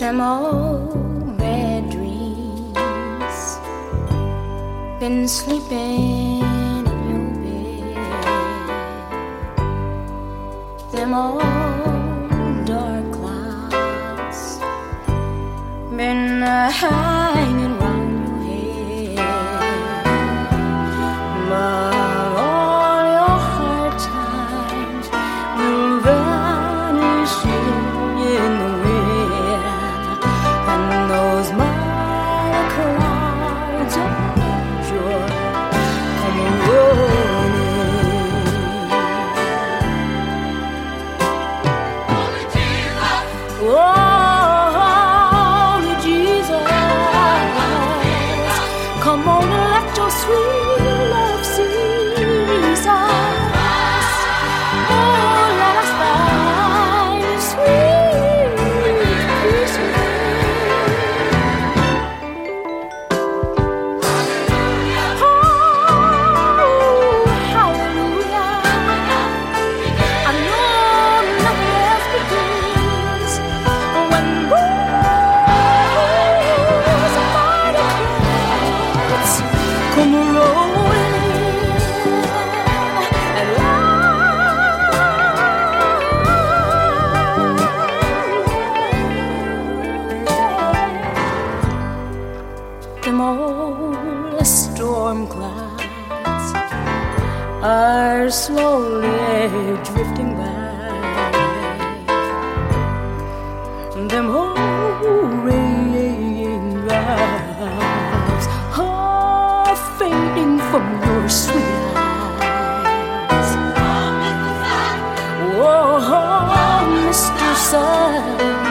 them old bad dreams, been sleeping in your bed, them old dark clouds been hanging round your head, but all your hard times will vanish in the wind, and those mighty clouds of joy come rolling. Only Jesus, come on and let your sweet love seize us. Oh, let us find sweet peace. Oh, hallelujah. I know nothing else begins when those mighty clouds come rolling and them old storm clouds are slowly drifting by. Them old raindrops are fading from your sweet eyes. Oh, Mr. Sun,